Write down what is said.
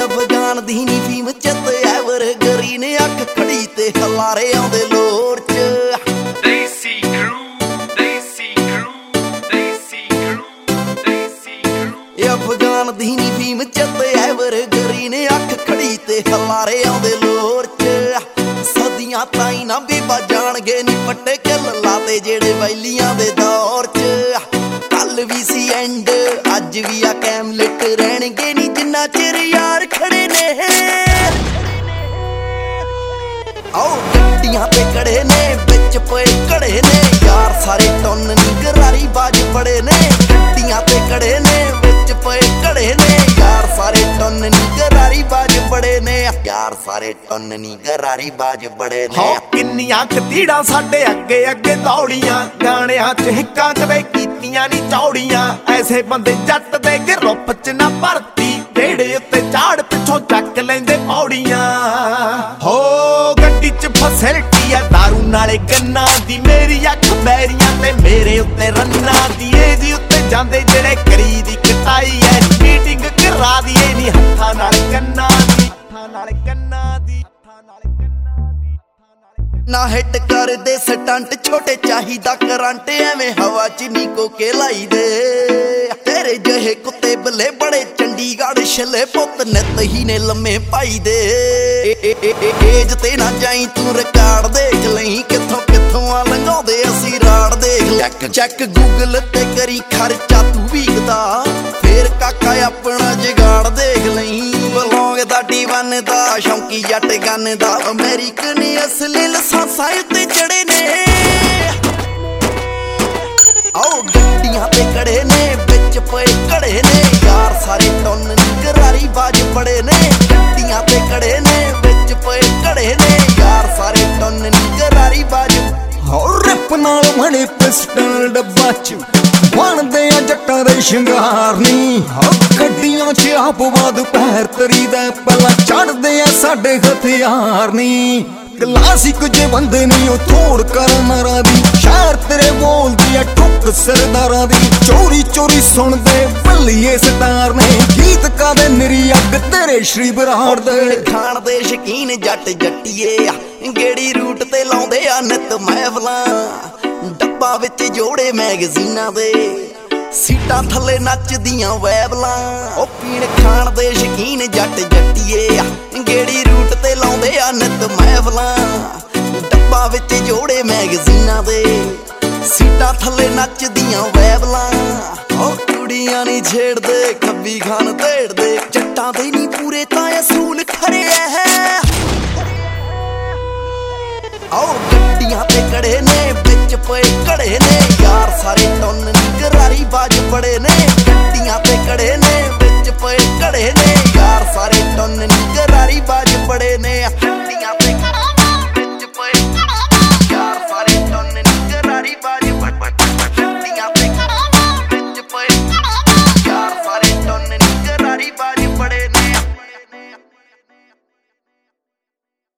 ਅਫਗਾਨ ਦੀ ਨੀ ਫੀਮ ਚੱਤ ever green ਅੱਖ ਖੜੀ ਤੇ ਹਲਾਰੇ ਆਉਂਦੇ ਲੋਰ ਚ ਦੇਸੀ ਕਰੂ ਅਫਗਾਨ ਦੀ ਨੀ ਫੀਮ ਚੱਤ ਐਵਰ ਗਰੀਨ ਅੱਖ ਖੜੀ ਤੇ ਹਲਾਰੇ ਆਉਂਦੇ ਲੋਰ ਚ ਸਦੀਆਂ ਤਾਈਂ ਨਾ ਬੀਬਾ ਜਾਣਗੇ ਨੀ ਪੱਟੇ ਕਿੱਲ ਲਾਤੇ ਜਿਹੜੇ ਵੈਲੀਆਂ ਦੇ ਦੌਰ ਚ ਕੱਲ ਵੀ ਸੀ ਐਂਡ ਅੱਜ ਵੀ ਆ ਕੈਮਲੇਟ ਰਹਿਣਗੇ ਨੀ ਜਿੰਨਾ ਚਿਰ ਯਾਰ ਖੜੇ ਨੇ ਆਓ ਗੱਡੀਆਂ ਤੇ ਖੜੇ ਨੇ ਵਿੱਚ ਪਏ ਘੜੇ ਨੇ ਯਾਰ ਸਾਰੇ ਟੁੰਨ ਨੀ ਗਰਾਰੀ ਬਾਜ ਬੜੇ ਨੇ ਗੱਡੀਆਂ ਤੇ ਖੜੇ ਨੇ ਵਿੱਚ ਪਏ ਘੜੇ ਨੇ ਯਾਰ ਸਾਰੇ ਟੁੰਨ ਨੀ ਗਰਾਰੀ ਬਾਜ ਬੜੇ ਨੇ ਯਾਰ ਸਾਰੇ ਟੁੰਨ ਨੀ ਗਰਾਰੀ ਬਾਜ ਬੜੇ ਨੇ ਕਿੰਨੀਆਂ ਕਤੀੜਾਂ ਸਾਡੇ ਅੱਗੇ ਅੱਗੇ ਦੌੜੀਆਂ ਗਾਣਿਆਂ ਚ ਹਿੱਕਾਂ ਕਦੇ ਕੀਤੀਆਂ ਨੀ ਚੌੜੀਆਂ ਐਸੇ ਬੰਦੇ ਜੱਟ ਦੇ ਗਰੁੱਪ ਚ ਨਾ ਭਰਤੀ ਢੇੜੇ ਉੱਤੇ ਝਾੜ ਪਿੱਛੋਂ ਚੱਕ ਲੈਂਦੇ ਪੌੜੀਆਂ ਹੋ ਗੱਡੀ ਚ ਫੈਸਿਲਿਟੀ ਆ ਦਾਰੂ ਨਾਲੇ ਗੰਨਾ ਦੀ ਮੇਰੀ ਅੱਖ ਬੈਰੀਆਂ ਤੇ ਮੇਰੇ ਉੱਤੇ ਰੰਨਾਂ ਦੀ ਏਜ ਉੱਤੇ ਜਾਂਦੇ ਜਿਹੜੇ ਕਰੀ ਦੀ ਕਟਾਈ ਐ ਮੀਟਿੰਗ ਕਰਾ ਦੀਏ ਨੀ ਹੱਥਾਂ ਨਾਲ ਕੰਨਾਂ ਦੀ ਨਾ ਹਿੱਟ ਕਰਦੇ ਸਟੰਟ ਛੋਟੇ ਚਾਹੀਦਾ ਕਰੰਟ ਐਵੇਂ ਹਵਾ ਚ ਨੀ ਕੋਕੇ ਲਾਈ ਦੇ ਤੇਰੇ ਜਿਹੇ ਕੁੱਤੇ ਬਲੇ ਬੜੇ ਚੰਡੀਗੜ੍ਹ ਛੱਲੇ ਪੁੱਤ ਨਿੱਤ ਹੀ ਨੇ ਲੰਮੇ ਪਾਈ ਦੇ ਏਜ ਤੇ ਨਾ ਜਾਈ ਤੂੰ ਰਿਕਾਰਡ ਦੇਖ ਲਈ ਕਿੱਥੋਂ ਕਿੱਥੋਂ ਆ ਲੰਘਾਉਂਦੇ ਅਸੀਂ ਰਾੜ ਦੇਖ ਚੈੱਕ ਗੂਗਲ ਤੇ ਕਰੀ ਖਰਚਾ ਤੂੰ ਵੀਕਦਾ ਫੇਰ ਕਾਕਾ ਆਪਣਾ ਜਗਾੜ ਦੇਖ ਲਈ ਬਲੌਂਗ ਦਾ D1 ਦਾ ਸ਼ੌਂਕੀ ਜੱਟ ਗੰਨ ਦਾ ਅਮਰੀਕਨ ਅਸਲੀ ਲਾਇਸੈਂਸਾਂ ਉੱਤੇ ਚੜੇ ਨੇ ਆਓ ਗੱਡੀਆਂ ਤੇ ਖੜੇ ਨੇ ਵਿੱਚ ਪਏ ਘੜੇ ਨੇ ਯਾਰ ਸਾਰੇ ਟੁੰਨ ਨੀ ਗਰਾਰੀ ਬਾਜ ਬੜੇ ਨੇ ਗੱਡੀਆਂ ਤੇ ਖੜੇ ਨੇ ਵਿੱਚ ਪਏ ਘੜੇ ਨੇ ਯਾਰ ਸਾਰੇ ਟੁੰਨ ਨੀ ਗਰਾਰੀ ਬਾਜ ਰਿਪ ਨਾਲ ਬਣੇ ਪਿਸਟਲ ਡੱਬਾ ਚ ਬਣਦੇ ਆ ਜੱਟਾਂ ਦੇ ਸ਼ਿੰਗਾਰ ਨੀ ਗੱਡੀਆਂ ਚ ਆਪ ਬਾਦ ਪੈਰ ਤਰੀ ਦਾ ਪਹਿਲਾਂ ਚੜਦੇ ਆ ਸਾਡੇ ਹਥਿਆਰ ਨੀ ਕਲਾਸਿਕ ਜੇ ਬੰਦੇ ਨਹੀਂ ਉਹ ਥੋੜ ਕਰਨ ਮਾਰਾ ਦੀ ਸ਼ਹਿਰ ਤੇਰੇ ਬੋਲਦੀ ਆ ਠੁੱਕ ਸਰਦਾਰਾਂ ਦੀ ਚੋਰੀ ਚੋਰੀ ਸੁਣਦੇ ਭੱਲੀਏ ਸਟਾਰ ਨੇ ਗੀਤ ਕਾਦੇ ਨਿਰੀ ਅੱਗ ਤੇਰੇ ਸ਼੍ਰੀ ਬਰਾੜ ਦੇ ਖਾਣ ਦੇ ਸ਼ਕੀਨ ਜੱਟ ਜੱਟੀਏ ਗੇੜੀ ਰੂਟ ਤੇ ਲਾਉਂਦੇ ਆ ਨਿਤ ਮਹਿਫਲਾਂ ਡੱਬਾ ਵਿੱਚ ਜੋੜੇ ਮੈਗਜ਼ੀਨਾਂ ਦੇ ਸੀਟਾਂ ਥੱਲੇ ਨੱਚਦੀਆਂ ਵੈਬਲਾਂ ਉਹ ਪੀਣ ਖਾਣ ਦੇ ਸ਼ਕੀਨ ਜੱਟ ਜੱਟੀਏ ਗੇੜੀ ਰੂਟ ਤੇ ਲਾਉਂਦੇ ਆ ਨਿਤ ਮਹਿਫਲਾਂ ਡੱਬਾ ਵਿੱਚ ਜੋੜੇ ਮੈਗਜ਼ੀਨਾਂ ਦੇ ਸੀਟਾਂ ਥੱਲੇ ਨੱਚਦੀਆਂ ਵੈਬਲਾਂ ਉਹ ਕੁੜੀਆਂ ਨੀ ਛੇੜਦੇ ਖੱਬੀ ਖਾਨ ਢੇੜਦੇ ਜੱਟਾਂ ਦੇ ਨੀ ਪੂਰੇ ਤਾਂ ਅਸੂਲ ਖਰੇ ਐ ਆਓ ਗੱਡੀਆਂ ਤੇ ਖੜੇ ਨੇ ਵਿੱਚ ਪਏ ਘੜੇ ਨੇ ਯਾਰ ਸਾਰੇ ਟੁੰਨ ਨੀ ਗਰਾਰੀ ਬਾਜ ਬੜੇ ਨੇ